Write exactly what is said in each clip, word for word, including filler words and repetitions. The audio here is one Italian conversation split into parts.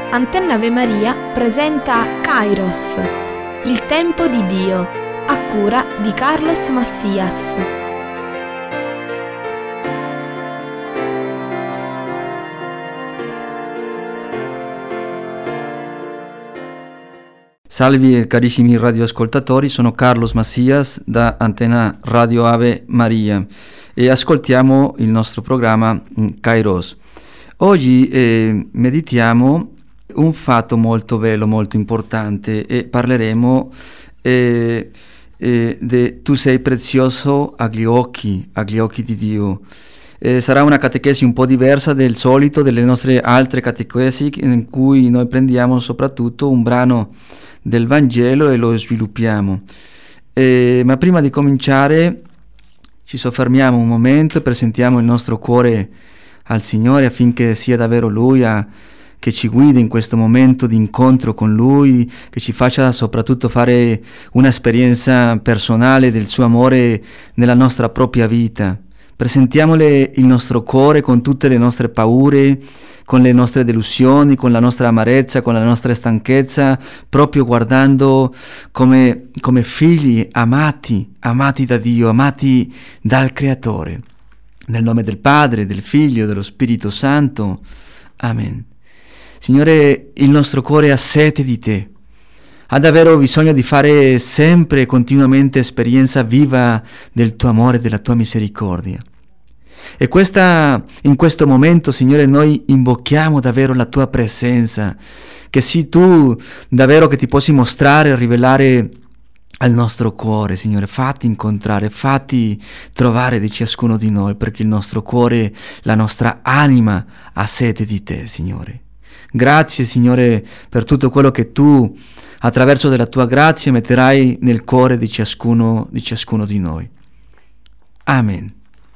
Antenna Ave Maria presenta Kairos, il tempo di Dio, a cura di Carlos Macias. Salve carissimi radioascoltatori, sono Carlos Macias da Antenna Radio Ave Maria e ascoltiamo il nostro programma Kairos. Oggi eh, meditiamo un fatto molto bello, molto importante e parleremo eh, eh, di tu sei prezioso agli occhi, agli occhi di Dio. Eh, sarà una catechesi un po' diversa del solito, delle nostre altre catechesi in cui noi prendiamo soprattutto un brano del Vangelo e lo sviluppiamo. Eh, ma prima di cominciare ci soffermiamo un momento e presentiamo il nostro cuore al Signore affinché sia davvero Lui a, che ci guidi in questo momento di incontro con Lui, che ci faccia soprattutto fare un'esperienza personale del suo amore nella nostra propria vita. Presentiamole il nostro cuore con tutte le nostre paure, con le nostre delusioni, con la nostra amarezza, con la nostra stanchezza, proprio guardando come, come figli amati, amati da Dio, amati dal Creatore. Nel nome del Padre, del Figlio e dello Spirito Santo. Amen. Signore, il nostro cuore ha sete di Te. Ha davvero bisogno di fare sempre e continuamente esperienza viva del Tuo amore e della Tua misericordia. E questa, in questo momento, Signore, noi invochiamo davvero la Tua presenza, che sii Tu davvero che ti possa mostrare e rivelare al nostro cuore, Signore. Fatti incontrare, fatti trovare di ciascuno di noi, perché il nostro cuore, la nostra anima ha sete di Te, Signore. Grazie, Signore, per tutto quello che Tu, attraverso della Tua grazia, metterai nel cuore di ciascuno di, ciascuno di noi. Amen.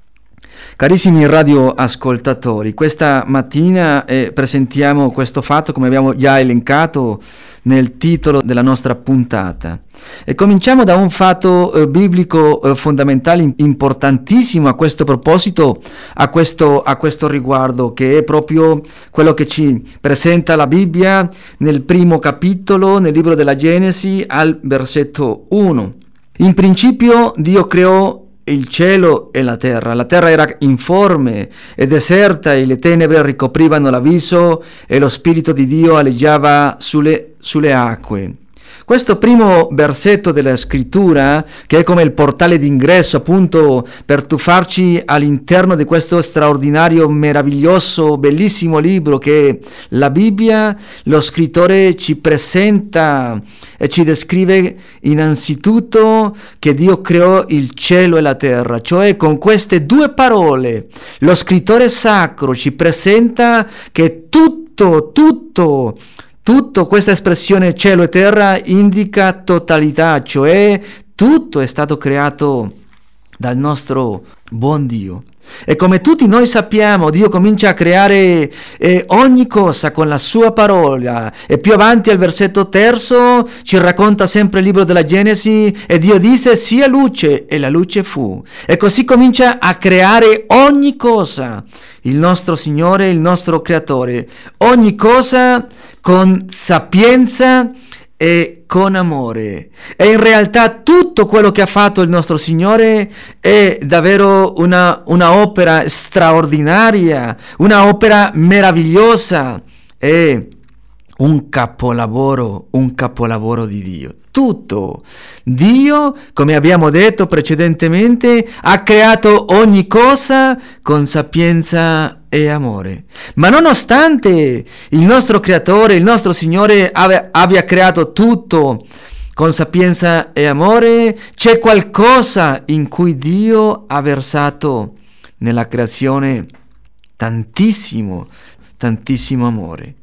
Carissimi radioascoltatori, questa mattina eh, presentiamo questo fatto come abbiamo già elencato nel titolo della nostra puntata e cominciamo da un fatto eh, biblico eh, fondamentale, importantissimo a questo proposito, a questo, a questo riguardo, che è proprio quello che ci presenta la Bibbia nel primo capitolo, nel libro della Genesi, al versetto uno. In principio Dio creò il cielo e la terra. La terra era informe e deserta e le tenebre ricoprivano la viso e lo Spirito di Dio aleggiava sulle, sulle acque. Questo primo versetto della scrittura, che è come il portale d'ingresso appunto per tuffarci all'interno di questo straordinario, meraviglioso, bellissimo libro che è la Bibbia, lo scrittore ci presenta e ci descrive innanzitutto che Dio creò il cielo e la terra, cioè con queste due parole lo scrittore sacro ci presenta che tutto, tutto, Tutto questa espressione cielo e terra indica totalità, cioè tutto è stato creato dal nostro buon Dio. E come tutti noi sappiamo, Dio comincia a creare eh, ogni cosa con la sua parola. E più avanti al versetto terzo ci racconta sempre il libro della Genesi e Dio disse sia luce e la luce fu. E così comincia a creare ogni cosa. Il nostro Signore, il nostro Creatore. Ogni cosa con sapienza e con amore. E in realtà tutto quello che ha fatto il nostro Signore è davvero una, una opera straordinaria, una opera meravigliosa, è un capolavoro, un capolavoro di Dio. Tutto. Dio, come abbiamo detto precedentemente, ha creato ogni cosa con sapienza e amore. Ma nonostante il nostro Creatore, il nostro Signore abbia, abbia creato tutto con sapienza e amore, c'è qualcosa in cui Dio ha versato nella creazione tantissimo, tantissimo amore.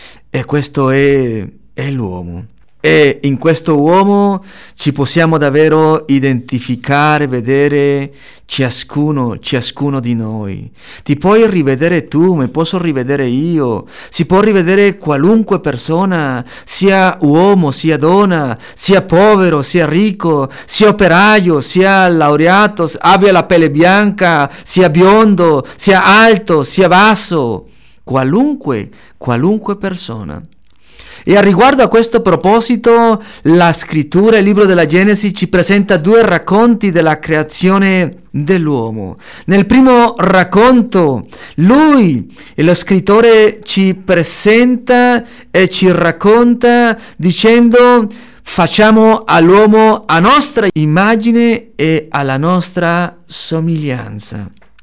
E questo è, è l'uomo. E in questo uomo ci possiamo davvero identificare, vedere ciascuno, ciascuno di noi. Ti puoi rivedere tu, mi posso rivedere io, si può rivedere qualunque persona, sia uomo, sia donna, sia povero, sia ricco, sia operaio, sia laureato, abbia la pelle bianca, sia biondo, sia alto, sia basso. Qualunque, qualunque persona E a riguardo a questo proposito, la scrittura, il libro della Genesi, ci presenta due racconti della creazione dell'uomo. Nel primo racconto, lui, lo scrittore, ci presenta e ci racconta dicendo: facciamo all'uomo a nostra immagine e alla nostra somiglianza.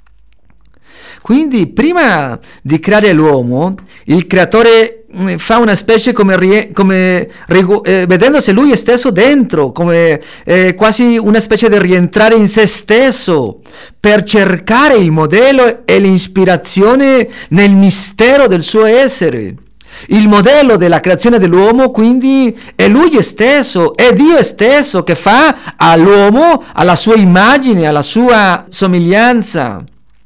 Quindi, prima di creare l'uomo, il creatore fa una specie come, come eh, vedendosi lui stesso dentro, come eh, quasi una specie di rientrare in se stesso per cercare il modello e l'ispirazione nel mistero del suo essere. Il modello della creazione dell'uomo quindi è lui stesso, è Dio stesso che fa all'uomo alla sua immagine, alla sua somiglianza.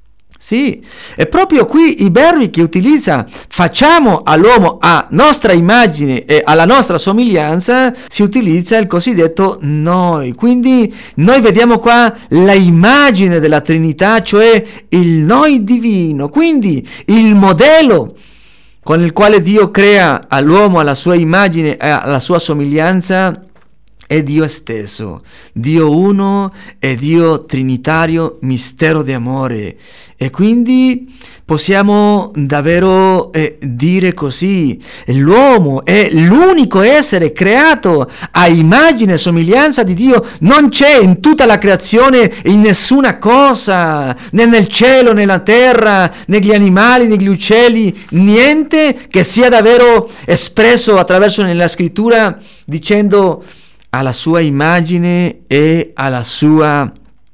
Sì, è proprio qui i verbi che utilizza, facciamo all'uomo a nostra immagine e alla nostra somiglianza, si utilizza il cosiddetto noi. Quindi noi vediamo qua la immagine della Trinità, cioè il noi divino. Quindi il modello con il quale Dio crea all'uomo alla sua immagine e alla sua somiglianza è Dio stesso, Dio uno e Dio trinitario, mistero di amore. E quindi possiamo davvero eh, dire così: l'uomo è l'unico essere creato a immagine e somiglianza di Dio. Non c'è in tutta la creazione, in nessuna cosa, né nel cielo, né nella terra, negli animali, negli uccelli, niente che sia davvero espresso attraverso nella scrittura dicendo alla sua immagine e alla sua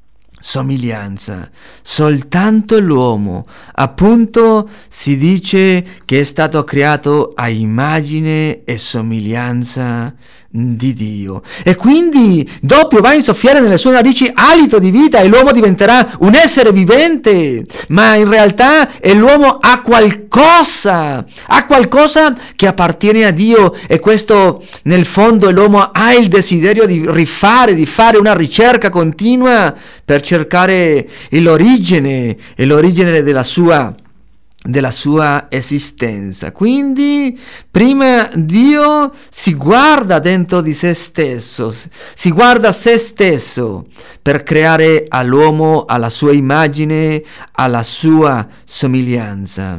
somiglianza. Soltanto l'uomo, appunto, si dice che è stato creato a immagine e somiglianza di Dio. E quindi doppio va a insoffiare nelle sue narici alito di vita e l'uomo diventerà un essere vivente. Ma in realtà è l'uomo ha qualcosa, ha qualcosa che appartiene a Dio, e questo nel fondo l'uomo ha il desiderio di rifare, di fare una ricerca continua per cercare l'origine e l'origine della sua della sua esistenza. Quindi prima Dio si guarda dentro di se stesso, si guarda se stesso per creare all'uomo alla sua immagine, alla sua somiglianza.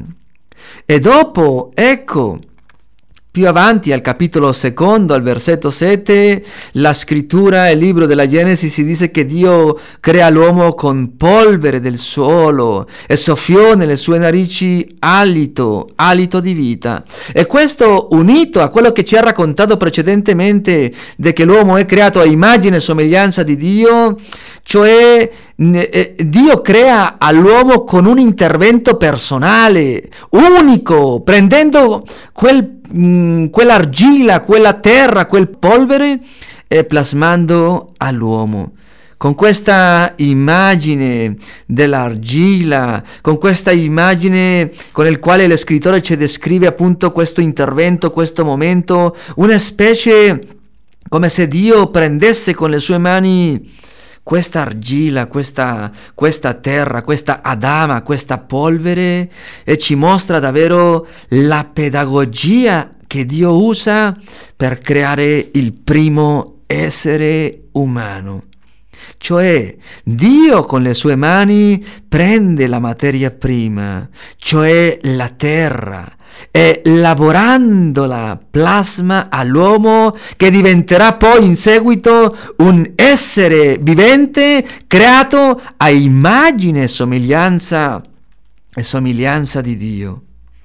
E dopo, ecco, più avanti al capitolo secondo, al versetto sette, la scrittura, il libro della Genesi, si dice che Dio crea l'uomo con polvere del suolo e soffiò nelle sue narici alito, alito di vita. E questo, unito a quello che ci ha raccontato precedentemente, di che l'uomo è creato a immagine e somiglianza di Dio, cioè Dio crea all'uomo con un intervento personale, unico, prendendo quel quell'argilla, quella terra, quel polvere e plasmando all'uomo. Con questa immagine dell'argilla, con questa immagine con il quale lo scrittore ci descrive appunto questo intervento, questo momento, una specie come se Dio prendesse con le sue mani questa argilla, questa, questa terra, questa Adama, questa polvere, e ci mostra davvero la pedagogia che Dio usa per creare il primo essere umano. Cioè Dio con le sue mani prende la materia prima, cioè la terra, e lavorandola plasma all'uomo, che diventerà poi in seguito un essere vivente creato a immagine e somiglianza e somiglianza di Dio.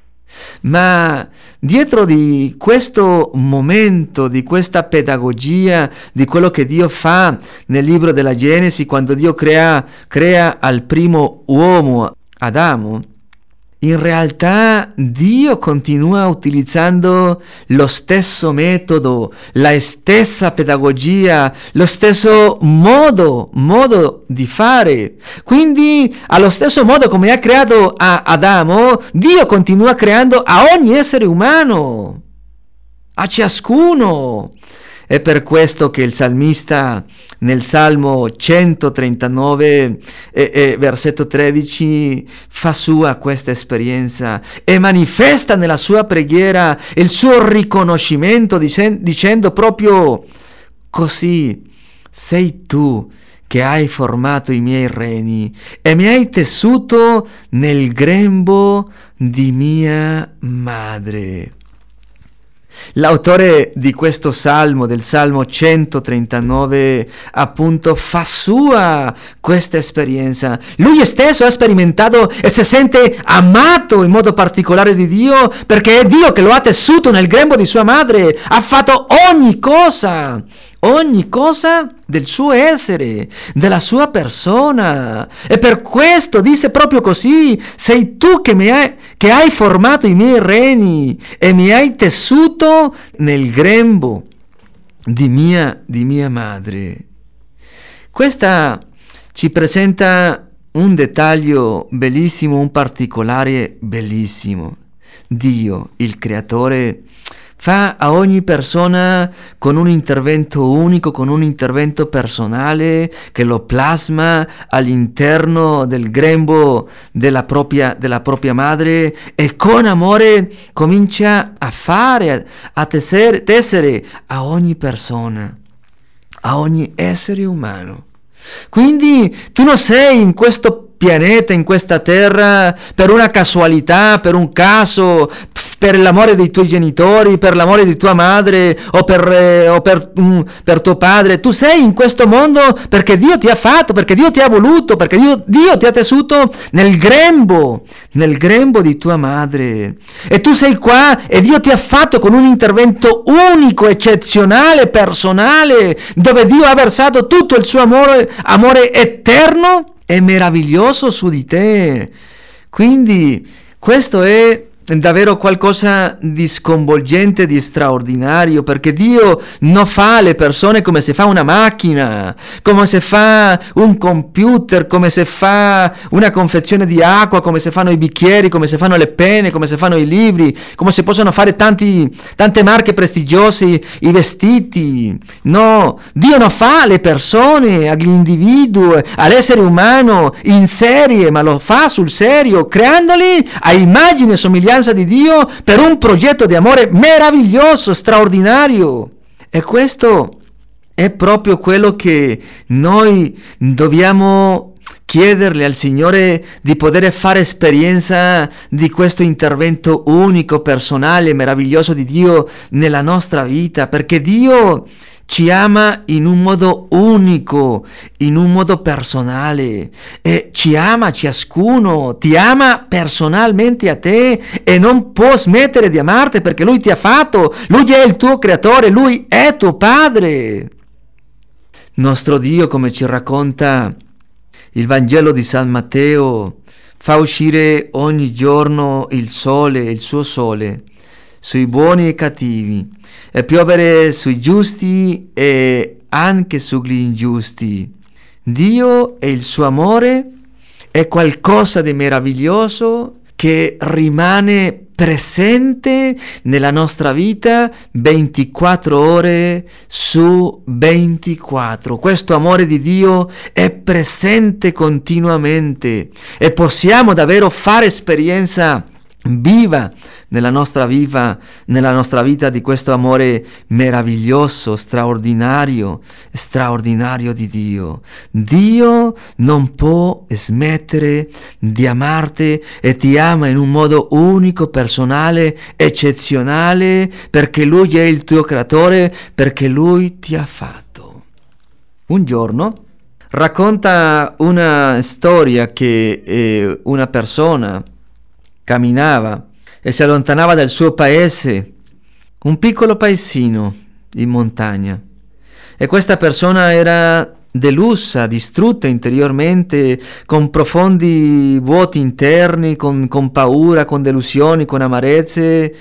Ma dietro di questo momento, di questa pedagogia, di quello che Dio fa nel libro della Genesi, quando Dio crea, crea al primo uomo, Adamo, in realtà Dio continua utilizzando lo stesso metodo, la stessa pedagogia, lo stesso modo, modo di fare. Quindi, allo stesso modo come ha creato a Adamo, Dio continua creando a ogni essere umano, a ciascuno. È per questo che il salmista nel Salmo centotrentanove, e, e, versetto tredici, fa sua questa esperienza e manifesta nella sua preghiera il suo riconoscimento dicen- dicendo proprio così: sei tu che hai formato i miei reni e mi hai tessuto nel grembo di mia madre. L'autore di questo salmo, del Salmo centotrentanove, appunto fa sua questa esperienza. Lui stesso ha sperimentato e si sente amato in modo particolare di Dio, perché è Dio che lo ha tessuto nel grembo di sua madre, ha fatto ogni cosa, ogni cosa del suo essere, della sua persona. E per questo dice proprio così: sei tu che, mi hai, che hai formato i miei reni e mi hai tessuto nel grembo di mia, di mia madre. Questa ci presenta un dettaglio bellissimo, un particolare bellissimo. Dio, il creatore, fa a ogni persona con un intervento unico, con un intervento personale che lo plasma all'interno del grembo della propria, della propria madre, e con amore comincia a fare, a tessere, tessere a ogni persona, a ogni essere umano. Quindi tu non sei in questo pianeta, in questa terra, per una casualità, per un caso, per l'amore dei tuoi genitori, per l'amore di tua madre o per, eh, o per, mm, per tuo padre. Tu sei in questo mondo perché Dio ti ha fatto, perché Dio ti ha voluto, perché Dio, Dio ti ha tessuto nel grembo, nel grembo di tua madre. E tu sei qua e Dio ti ha fatto con un intervento unico, eccezionale, personale, dove Dio ha versato tutto il suo amore, amore eterno e meraviglioso su di te. Quindi questo è davvero qualcosa di sconvolgente, di straordinario, perché Dio non fa le persone come se fa una macchina, come se fa un computer, come se fa una confezione di acqua, come se fanno i bicchieri, come se fanno le penne, come se fanno i libri, come se possono fare tanti, tante marche prestigiose, i vestiti. No, Dio non fa le persone, agli individui, all'essere umano in serie, ma lo fa sul serio, creandoli a immagine e somiglianza di Dio per un progetto di amore meraviglioso, straordinario. E questo è proprio quello che noi dobbiamo chiederle al Signore, di poter fare esperienza di questo intervento unico, personale, meraviglioso di Dio nella nostra vita, perché Dio ci ama in un modo unico, in un modo personale, e ci ama ciascuno, ti ama personalmente a te e non può smettere di amarti perché Lui ti ha fatto, Lui è il tuo creatore, Lui è tuo padre. Nostro Dio, come ci racconta il Vangelo di San Matteo, fa uscire ogni giorno il sole, il suo sole, sui buoni e cattivi, e piovere sui giusti e anche sugli ingiusti. Dio e il suo amore è qualcosa di meraviglioso che rimane presente nella nostra vita ventiquattro ore su ventiquattro. Questo amore di Dio è presente continuamente e possiamo davvero fare esperienza viva nella nostra vita, nella nostra vita di questo amore meraviglioso, straordinario, straordinario di Dio. Dio non può smettere di amarti e ti ama in un modo unico, personale, eccezionale, perché Lui è il tuo creatore, perché Lui ti ha fatto. Un giorno racconta una storia che eh, una persona camminava e si allontanava dal suo paese, un piccolo paesino in montagna, e questa persona era delusa, distrutta interiormente, con profondi vuoti interni, con, con paura, con delusioni, con amarezze,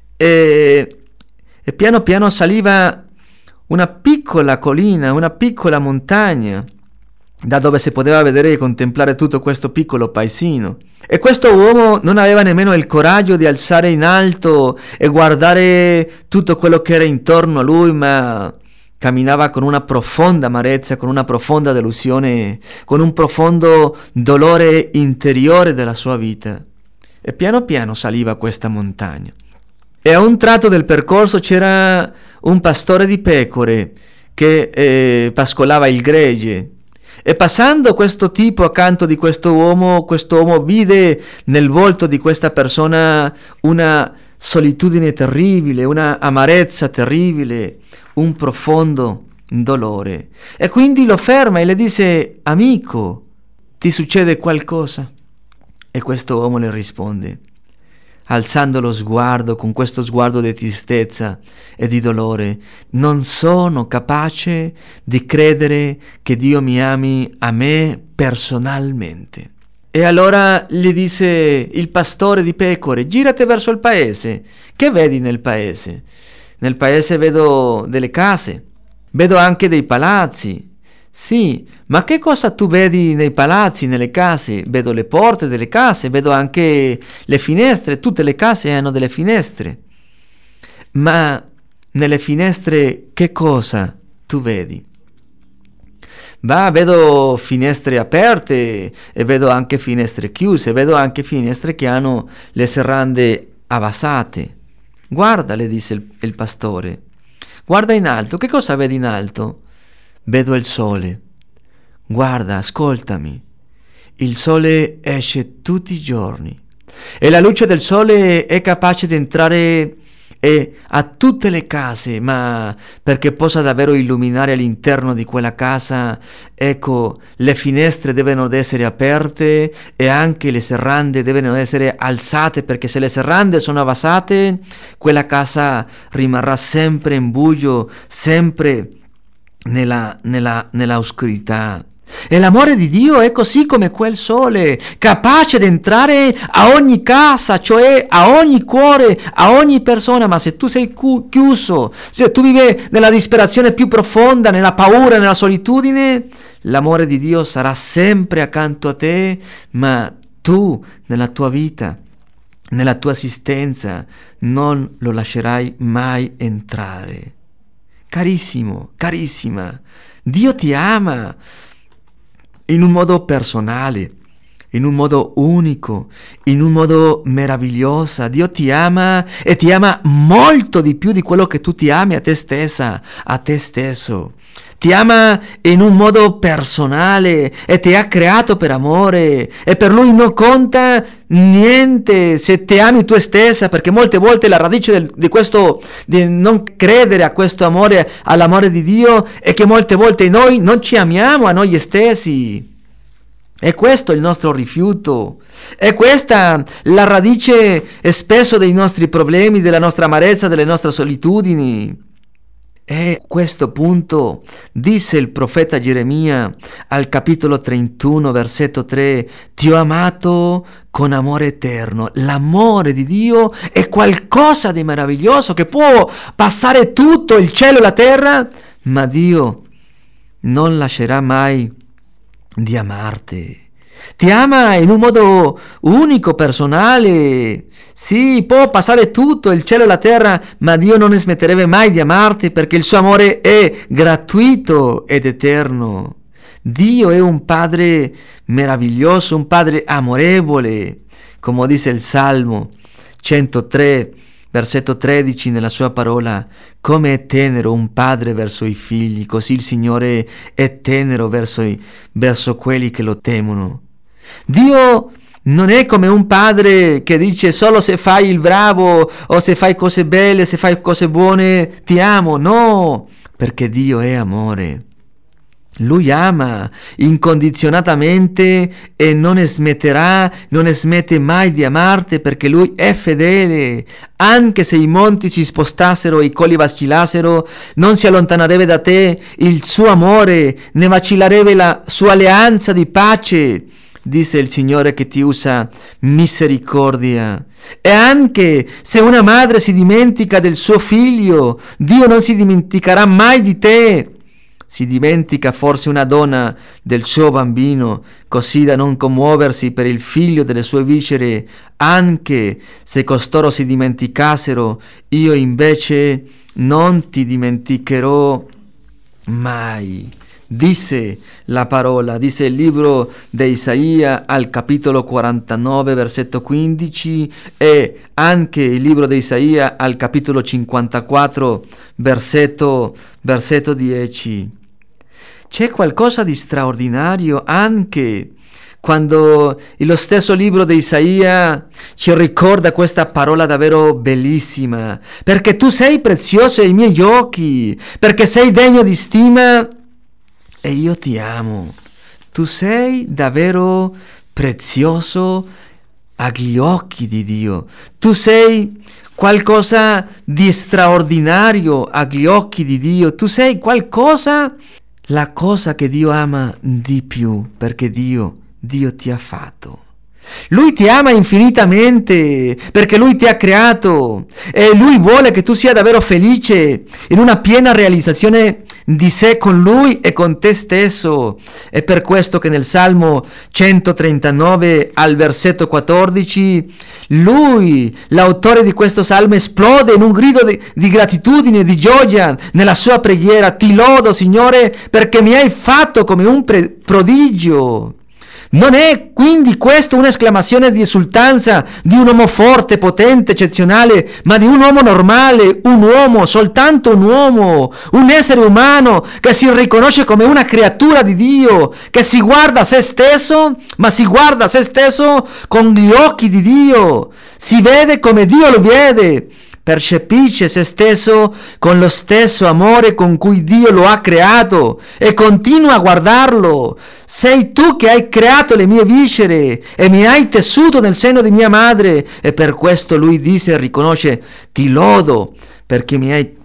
e, e piano piano saliva una piccola collina, una piccola montagna, da dove si poteva vedere e contemplare tutto questo piccolo paesino. E questo uomo non aveva nemmeno il coraggio di alzare in alto e guardare tutto quello che era intorno a lui, ma camminava con una profonda amarezza, con una profonda delusione, con un profondo dolore interiore della sua vita. E piano piano saliva questa montagna. E a un tratto del percorso c'era un pastore di pecore che eh, pascolava il gregge. E passando questo tipo accanto di questo uomo, questo uomo vide nel volto di questa persona una solitudine terribile, una amarezza terribile, un profondo dolore. E quindi lo ferma e le dice: amico, ti succede qualcosa? E questo uomo le risponde, alzando lo sguardo con questo sguardo di tristezza e di dolore: non sono capace di credere che Dio mi ami a me personalmente. E allora gli dice il pastore di pecore: girati verso il paese. Che vedi nel paese? Nel paese vedo delle case, vedo anche dei palazzi. Sì, ma che cosa tu vedi nei palazzi, nelle case? Vedo le porte delle case, vedo anche le finestre, tutte le case hanno delle finestre. Ma nelle finestre che cosa tu vedi? Ma vedo finestre aperte e vedo anche finestre chiuse, vedo anche finestre che hanno le serrande abbassate. Guarda, le disse il, il pastore, guarda in alto. Che cosa vedi in alto? Vedo il sole. Guarda, ascoltami. Il sole esce tutti i giorni e la luce del sole è capace di entrare e a tutte le case, ma perché possa davvero illuminare all'interno di quella casa, ecco, le finestre devono essere aperte e anche le serrande devono essere alzate, perché se le serrande sono abbassate, quella casa rimarrà sempre in buio, sempre nella, nella, nella oscurità. E l'amore di Dio è così come quel sole, capace di entrare a ogni casa, cioè a ogni cuore, a ogni persona. Ma se tu sei cu- chiuso, se tu vivi nella disperazione più profonda, nella paura, nella solitudine, l'amore di Dio sarà sempre accanto a te, ma tu nella tua vita, nella tua esistenza, non lo lascerai mai entrare. Carissimo, carissima, Dio ti ama in un modo personale, in un modo unico, in un modo meraviglioso. Dio ti ama e ti ama molto di più di quello che tu ti ami a te stessa, a te stesso. Ti ama in un modo personale e ti ha creato per amore, e per lui non conta niente se ti ami tu stessa, perché molte volte la radice del, di questo, di non credere a questo amore, all'amore di Dio, è che molte volte noi non ci amiamo a noi stessi. E questo è il nostro rifiuto, è questa la radice spesso dei nostri problemi, della nostra amarezza, delle nostre solitudini. E a questo punto disse il profeta Geremia al capitolo trentuno, versetto tre: ti ho amato con amore eterno. L'amore di Dio è qualcosa di meraviglioso che può passare tutto il cielo e la terra, ma Dio non lascerà mai di amarti. Ti ama in un modo unico, personale. Sì, può passare tutto il cielo e la terra, ma Dio non smetterebbe mai di amarti, perché il suo amore è gratuito ed eterno. Dio è un Padre meraviglioso, un Padre amorevole, come dice il Salmo centotré, versetto tredici nella sua parola: come è tenero un padre verso i figli, così il Signore è tenero verso, i, verso quelli che lo temono. Dio non è come un padre che dice: solo se fai il bravo o se fai cose belle, se fai cose buone ti amo. No, perché Dio è amore. Lui ama incondizionatamente e non smetterà, non smette mai di amarti, perché Lui è fedele. Anche se i monti si spostassero e i colli vacillassero, non si allontanerebbe da te il suo amore, ne vacillerebbe la sua alleanza di pace. Dice il Signore che ti usa misericordia. E anche se una madre si dimentica del suo figlio, Dio non si dimenticherà mai di te. Si dimentica forse una donna del suo bambino, così da non commuoversi per il figlio delle sue viscere. Anche se costoro si dimenticassero, io invece non ti dimenticherò mai. Dice la parola, dice il libro di Isaia al capitolo quarantanove, versetto quindici, e anche il libro di Isaia al capitolo cinquantaquattro, versetto, versetto dieci. C'è qualcosa di straordinario anche quando lo stesso libro di Isaia ci ricorda questa parola davvero bellissima, perché tu sei prezioso ai miei occhi, perché sei degno di stima e io ti amo. Tu sei davvero prezioso agli occhi di Dio. Tu sei qualcosa di straordinario agli occhi di Dio. Tu sei qualcosa, la cosa che Dio ama di più, perché Dio, Dio ti ha fatto. Lui ti ama infinitamente perché Lui ti ha creato e Lui vuole che tu sia davvero felice in una piena realizzazione di sé con Lui e con te stesso. È per questo che nel Salmo centotrentanove al versetto quattordici Lui, l'autore di questo Salmo, esplode in un grido di, di gratitudine e di gioia nella sua preghiera: ti lodo, Signore, perché mi hai fatto come un pre- prodigio. Non è quindi questo un'esclamazione di esultanza di un uomo forte, potente, eccezionale, ma di un uomo normale, un uomo, soltanto un uomo, un essere umano che si riconosce come una creatura di Dio, che si guarda a se stesso, ma si guarda a se stesso con gli occhi di Dio, si vede come Dio lo vede. Percepisce se stesso con lo stesso amore con cui Dio lo ha creato e continua a guardarlo. Sei tu che hai creato le mie viscere e mi hai tessuto nel seno di mia madre, e per questo lui dice e riconosce: ti lodo perché mi hai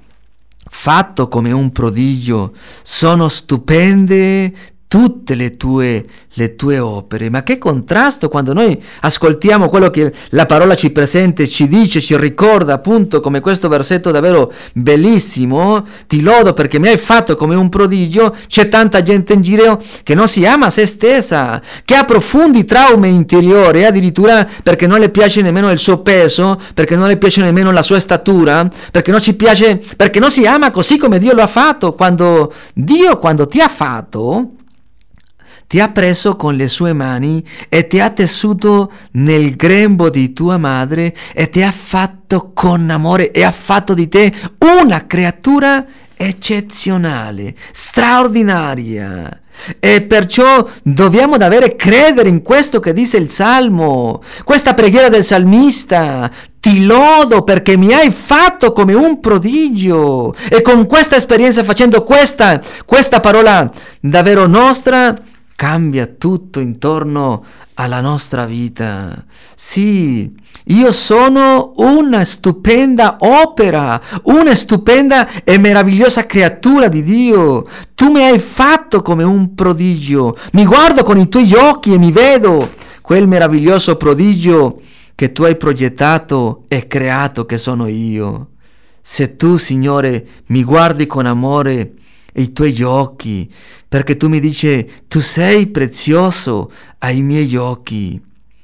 fatto come un prodigio. Sono stupende tutte le tue, le tue opere. Ma che contrasto quando noi ascoltiamo quello che la parola ci presenta, ci dice, ci ricorda, appunto, come questo versetto davvero bellissimo: ti lodo perché mi hai fatto come un prodigio. C'è tanta gente in giro che non si ama se stessa, che ha profondi traumi interiori, addirittura perché non le piace nemmeno il suo peso, perché non le piace nemmeno la sua statura, perché non ci piace, perché non si ama così come Dio lo ha fatto. Quando Dio, quando ti ha fatto, ti ha preso con le sue mani e ti ha tessuto nel grembo di tua madre e ti ha fatto con amore e ha fatto di te una creatura eccezionale, straordinaria. E perciò dobbiamo davvero credere in questo che dice il Salmo, questa preghiera del salmista: ti lodo perché mi hai fatto come un prodigio. E con questa esperienza, facendo questa, questa parola davvero nostra, cambia tutto intorno alla nostra vita. Sì, io sono una stupenda opera, una stupenda e meravigliosa creatura di Dio. Tu mi hai fatto come un prodigio. Mi guardo con i tuoi occhi e mi vedo quel meraviglioso prodigio che tu hai progettato e creato, che sono io. Se tu, Signore, mi guardi con amore i tuoi occhi, perché tu mi dici: tu sei prezioso ai miei occhi,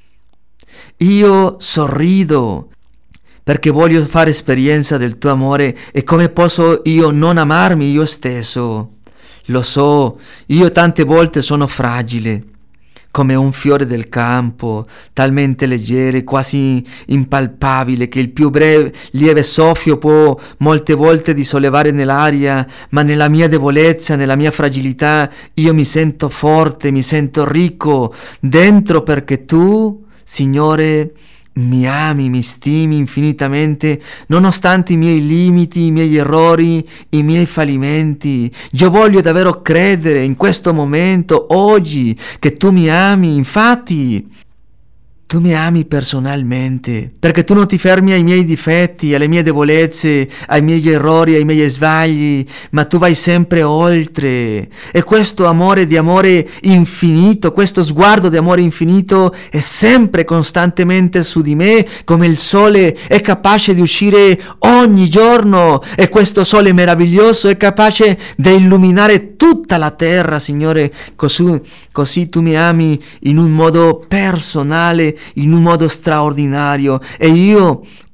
io sorrido perché voglio fare esperienza del tuo amore. E come posso io non amarmi io stesso? Lo so, io tante volte sono fragile, come un fiore del campo, talmente leggero, quasi impalpabile, che il più breve, lieve soffio può molte volte disollevare nell'aria, ma nella mia debolezza, nella mia fragilità, io mi sento forte, mi sento ricco dentro, perché tu, Signore, mi ami, mi stimi infinitamente, nonostante i miei limiti, i miei errori, i miei fallimenti. Io voglio davvero credere in questo momento, oggi, che tu mi ami. Infatti, tu mi ami personalmente, perché tu non ti fermi ai miei difetti, alle mie debolezze, ai miei errori, ai miei sbagli, ma tu vai sempre oltre. E questo amore di amore infinito, questo sguardo di amore infinito è sempre costantemente su di me, come il sole è capace di uscire ogni giorno, e questo sole meraviglioso è capace di illuminare tutta la terra, Signore. Così, così tu mi ami in un modo personale, in un modo straordinario, e io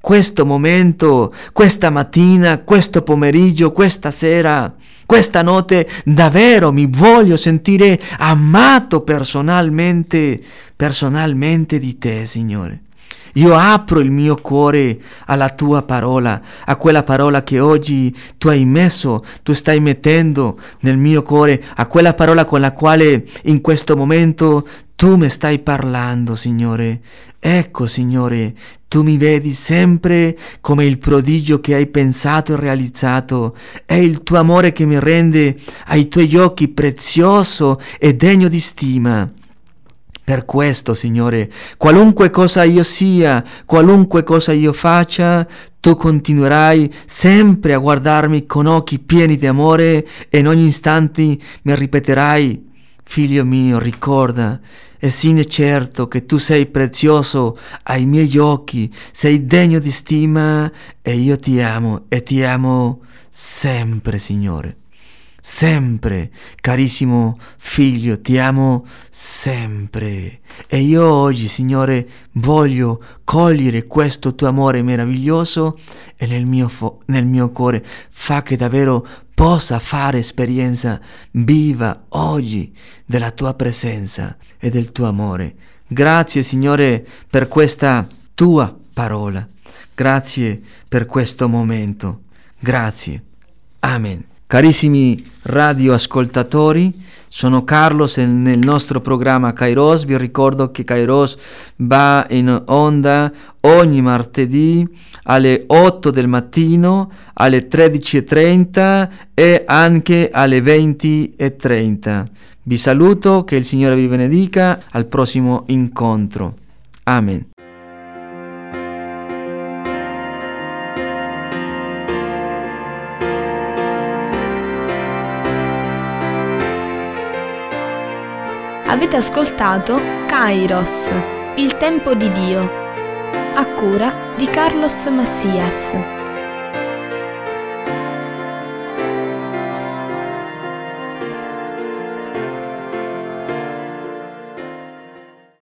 questo momento, questa mattina, questo pomeriggio, questa sera, questa notte, davvero mi voglio sentire amato personalmente, personalmente di te, Signore. Io apro il mio cuore alla tua parola, a quella parola che oggi tu hai messo, tu stai mettendo nel mio cuore, a quella parola con la quale in questo momento tu mi stai parlando, Signore. Ecco, Signore, tu mi vedi sempre come il prodigio che hai pensato e realizzato. È il tuo amore che mi rende ai tuoi occhi prezioso e degno di stima. Per questo, Signore, qualunque cosa io sia, qualunque cosa io faccia, tu continuerai sempre a guardarmi con occhi pieni di amore e in ogni istante mi ripeterai: figlio mio, ricorda e sii certo che tu sei prezioso ai miei occhi, sei degno di stima e io ti amo e ti amo sempre, Signore. Sempre, carissimo figlio, ti amo sempre. E io oggi, Signore, voglio cogliere questo tuo amore meraviglioso e nel mio, fo- nel mio cuore fa che davvero possa fare esperienza viva oggi della tua presenza e del tuo amore. Grazie, Signore, per questa tua parola. Grazie per questo momento. Grazie. Amen. Carissimi radioascoltatori, sono Carlos e nel nostro programma Kairos. Vi ricordo che Kairos va in onda ogni martedì alle otto del mattino, alle tredici e trenta e anche alle venti e trenta. Vi saluto, che il Signore vi benedica, al prossimo incontro. Amen. Avete ascoltato Kairos, il tempo di Dio, a cura di Carlos Macias.